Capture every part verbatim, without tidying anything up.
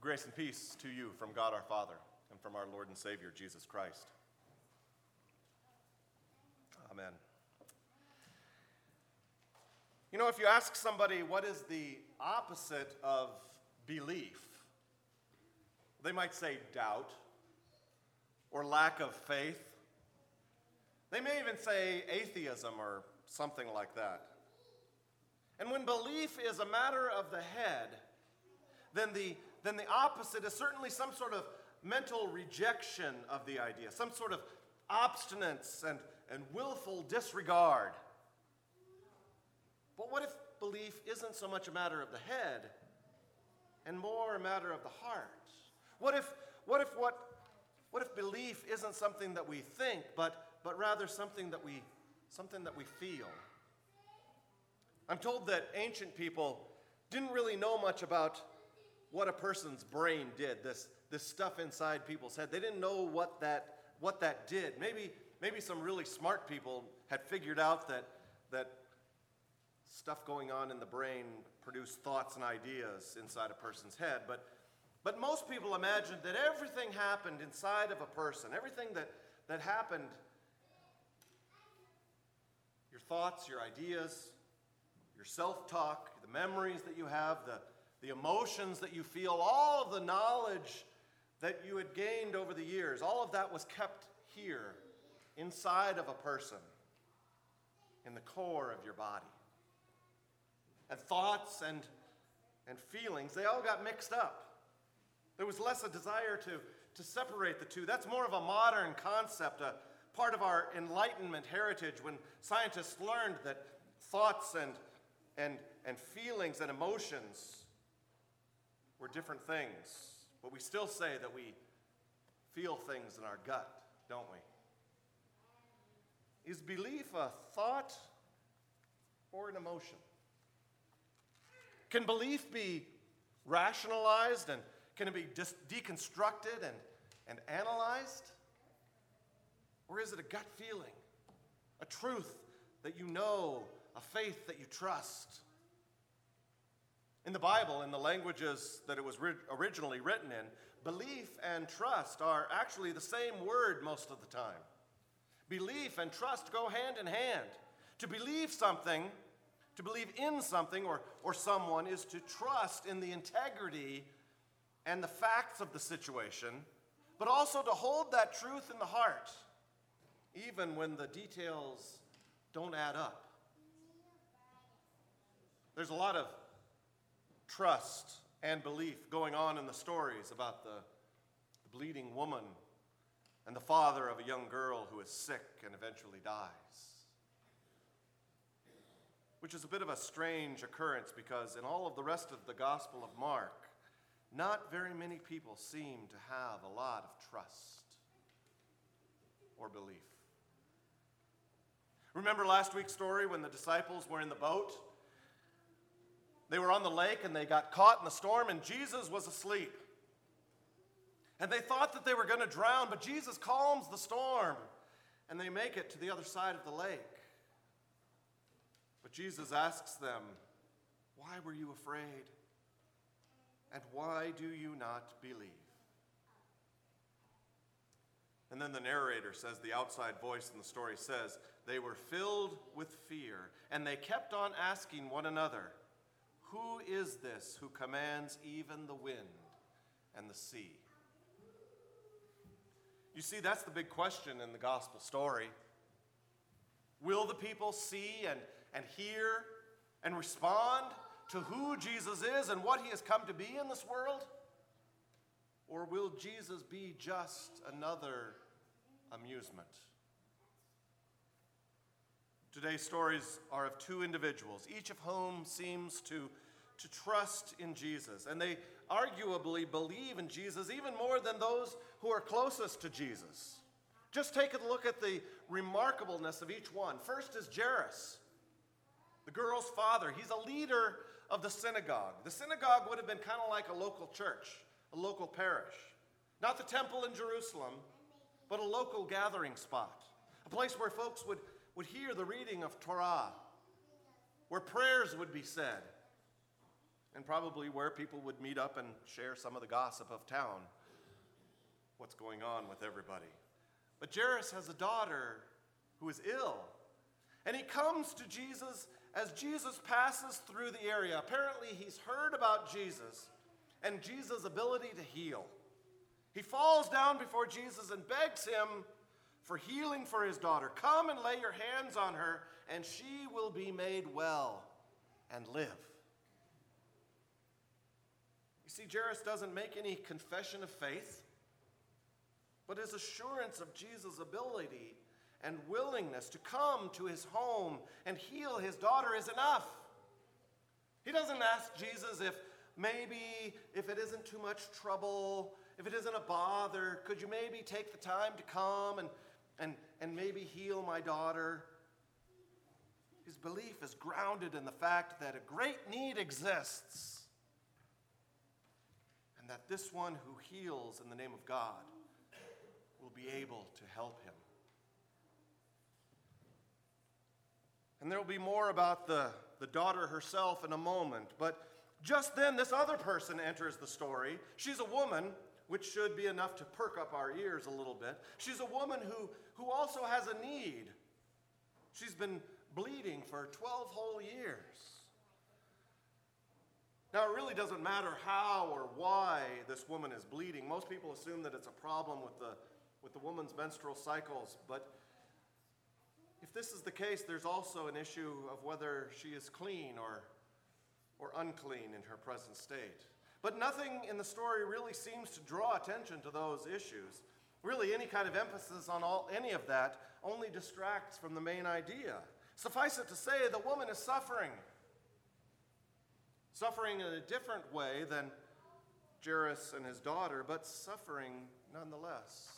Grace and peace to you from God our Father and from our Lord and Savior, Jesus Christ. Amen. You know, if you ask somebody what is the opposite of belief, they might say doubt or lack of faith. They may even say atheism or something like that. And when belief is a matter of the head, then the, then the opposite is certainly some sort of mental rejection of the idea, some sort of obstinance and, and willful disregard. But what if belief isn't so much a matter of the head and more a matter of the heart? What if, what if, what, what if belief isn't something that we think, but, but rather something that we, something that we feel? I'm told that ancient people didn't really know much about what a person's brain did, this, this stuff inside people's head. They didn't know what that, what that did. Maybe, maybe some really smart people had figured out that, that stuff going on in the brain produced thoughts and ideas inside a person's head. But, but most people imagined that everything happened inside of a person, everything that, that happened, your thoughts, your ideas, your self-talk, the memories that you have, the, the emotions that you feel, all of the knowledge that you had gained over the years, all of that was kept here inside of a person, in the core of your body. And thoughts and, and feelings, they all got mixed up. There was less a desire to, to separate the two. That's more of a modern concept, a part of our Enlightenment heritage when scientists learned that thoughts and And, and feelings and emotions were different things. But we still say that we feel things in our gut, don't we? Is belief a thought or an emotion? Can belief be rationalized, and can it be dis- deconstructed and, and analyzed? Or is it a gut feeling, a truth that you know, a faith that you trust? In the Bible, in the languages that it was ri- originally written in, belief and trust are actually the same word most of the time. Belief and trust go hand in hand. To believe something, to believe in something or, or someone is to trust in the integrity and the facts of the situation, but also to hold that truth in the heart, even when the details don't add up. There's a lot of trust and belief going on in the stories about the, the bleeding woman and the father of a young girl who is sick and eventually dies. Which is a bit of a strange occurrence because in all of the rest of the Gospel of Mark, not very many people seem to have a lot of trust or belief. Remember last week's story when the disciples were in the boat? They were on the lake and they got caught in the storm and Jesus was asleep. And they thought that they were going to drown, but Jesus calms the storm and they make it to the other side of the lake. But Jesus asks them, "Why were you afraid? And why do you not believe?" And then the narrator says, the outside voice in the story says, they were filled with fear and they kept on asking one another, "Who is this who commands even the wind and the sea?" You see, that's the big question in the gospel story. Will the people see and, and hear and respond to who Jesus is and what he has come to be in this world? Or will Jesus be just another amusement? Today's stories are of two individuals, each of whom seems to, to trust in Jesus. And they arguably believe in Jesus even more than those who are closest to Jesus. Just take a look at the remarkableness of each one. First is Jairus, the girl's father. He's a leader of the synagogue. The synagogue would have been kind of like a local church, a local parish. Not the temple in Jerusalem, but a local gathering spot. A place where folks would, would hear the reading of Torah, where prayers would be said, and probably where people would meet up and share some of the gossip of town, what's going on with everybody. But Jairus has a daughter who is ill, and he comes to Jesus as Jesus passes through the area. Apparently, he's heard about Jesus and Jesus' ability to heal. He falls down before Jesus and begs him for healing for his daughter. Come and lay your hands on her, and she will be made well and live. You see, Jairus doesn't make any confession of faith, but his assurance of Jesus' ability and willingness to come to his home and heal his daughter is enough. He doesn't ask Jesus if maybe, if it isn't too much trouble, if it isn't a bother, could you maybe take the time to come and, and, and maybe heal my daughter? His belief is grounded in the fact that a great need exists, and that this one who heals in the name of God will be able to help him. And there will be more about the, the daughter herself in a moment. But just then, this other person enters the story. She's a woman, which should be enough to perk up our ears a little bit. She's a woman who, who also has a need. She's been bleeding for twelve whole years. Now, it really doesn't matter how or why this woman is bleeding. Most people assume that it's a problem with the, with the woman's menstrual cycles, but if this is the case, there's also an issue of whether she is clean or, or unclean in her present state. But nothing in the story really seems to draw attention to those issues. Really, any kind of emphasis on all, any of that only distracts from the main idea. Suffice it to say, the woman is suffering. Suffering in a different way than Jairus and his daughter, but suffering nonetheless.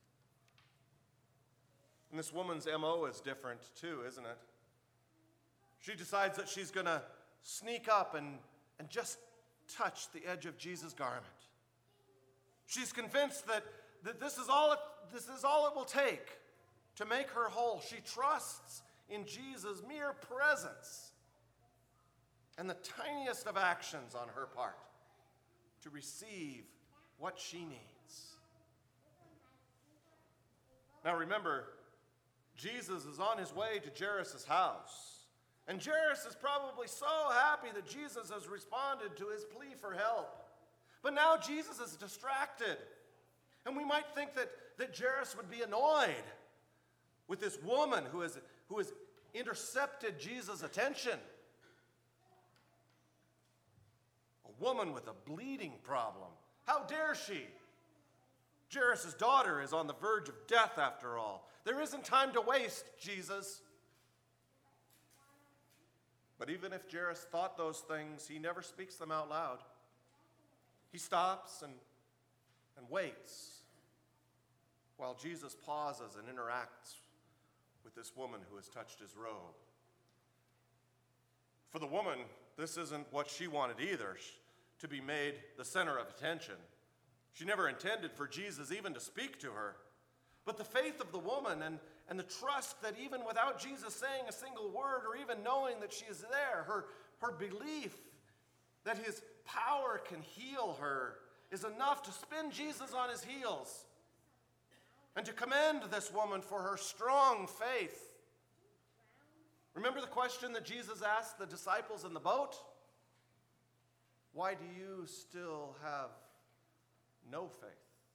And this woman's M O is different too, isn't it? She decides that she's going to sneak up and, and just touch the edge of Jesus' garment. She's convinced that, that this is all it, this is all it will take to make her whole. She trusts in Jesus' mere presence and the tiniest of actions on her part to receive what she needs. Now remember, Jesus is on his way to Jairus' house. And Jairus is probably so happy that Jesus has responded to his plea for help. But now Jesus is distracted. And we might think that, that Jairus would be annoyed with this woman who has, who has intercepted Jesus' attention. A woman with a bleeding problem. How dare she? Jairus' daughter is on the verge of death after all. There isn't time to waste, Jesus. But even if Jairus thought those things, he never speaks them out loud. He stops and, and waits while Jesus pauses and interacts with this woman who has touched his robe. For the woman, this isn't what she wanted either, to be made the center of attention. She never intended for Jesus even to speak to her. But the faith of the woman and, and the trust that even without Jesus saying a single word or even knowing that she is there, her, her belief that his power can heal her is enough to spin Jesus on his heels and to commend this woman for her strong faith. Remember the question that Jesus asked the disciples in the boat? Why do you still have no faith?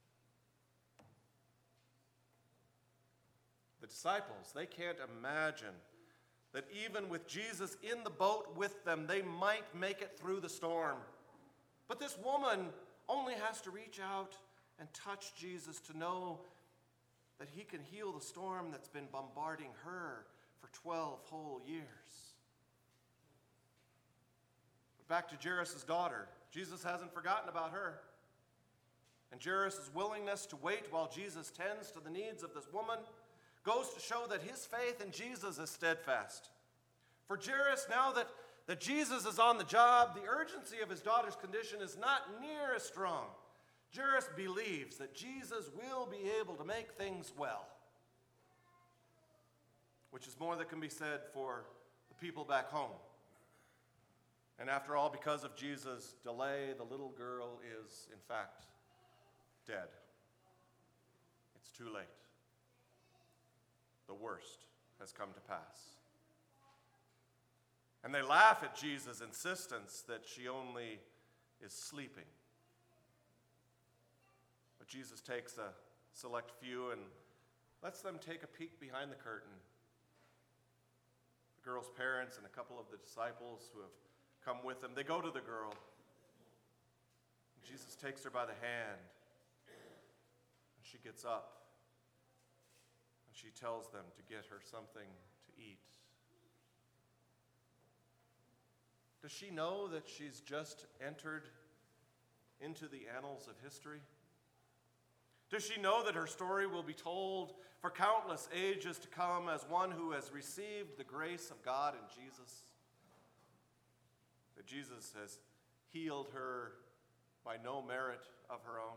The disciples, they can't imagine that even with Jesus in the boat with them, they might make it through the storm. But this woman only has to reach out and touch Jesus to know that he can heal the storm that's been bombarding her for twelve whole years. But back to Jairus' daughter. Jesus hasn't forgotten about her. And Jairus' willingness to wait while Jesus tends to the needs of this woman goes to show that his faith in Jesus is steadfast. For Jairus, now that, that Jesus is on the job, the urgency of his daughter's condition is not near as strong. Jairus believes that Jesus will be able to make things well, which is more that can be said for the people back home. And after all, because of Jesus' delay, the little girl is, in fact, dead. It's too late. The worst has come to pass. And they laugh at Jesus' insistence that she only is sleeping. But Jesus takes a select few and lets them take a peek behind the curtain. The girl's parents and a couple of the disciples who have come with them, they go to the girl. Jesus takes her by the hand, and she gets up, and she tells them to get her something to eat. Does she know that she's just entered into the annals of history? Does she know that her story will be told for countless ages to come as one who has received the grace of God in Jesus? That Jesus has healed her by no merit of her own?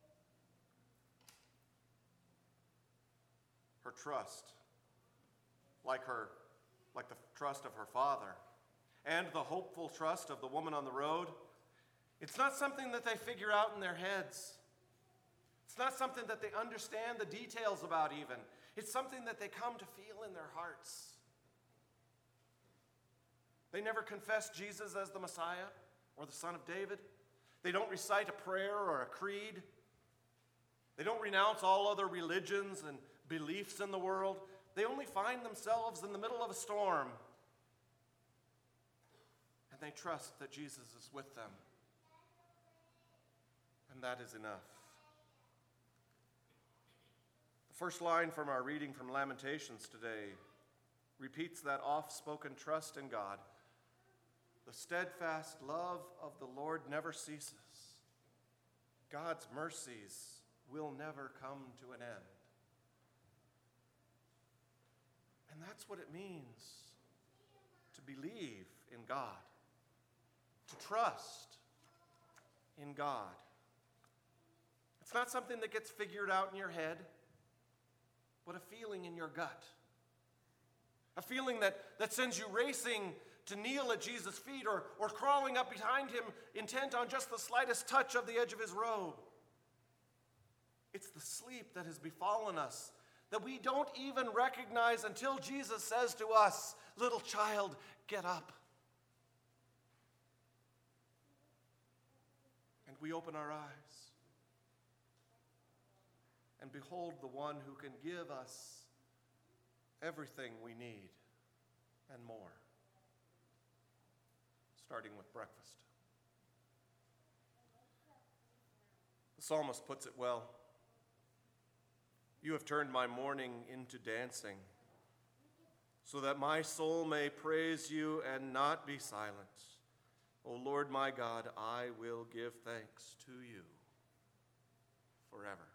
Her trust, like her, like the trust of her father, and the hopeful trust of the woman on the road, it's not something that they figure out in their heads. It's not something that they understand the details about even. It's something that they come to feel in their hearts. They never confess Jesus as the Messiah or the Son of David. They don't recite a prayer or a creed. They don't renounce all other religions and beliefs in the world. They only find themselves in the middle of a storm. And they trust that Jesus is with them. And that is enough. The first line from our reading from Lamentations today repeats that oft-spoken trust in God. The steadfast love of the Lord never ceases. God's mercies will never come to an end. And that's what it means to believe in God, to trust in God. It's not something that gets figured out in your head, but a feeling in your gut. A feeling that, that sends you racing to kneel at Jesus' feet or, or crawling up behind him, intent on just the slightest touch of the edge of his robe. It's the sleep that has befallen us that we don't even recognize until Jesus says to us, "Little child, get up." And we open our eyes and behold the one who can give us everything we need and more. Starting with breakfast. The psalmist puts it well. You have turned my mourning into dancing, so that my soul may praise you and not be silent. O Lord my God, I will give thanks to you forever.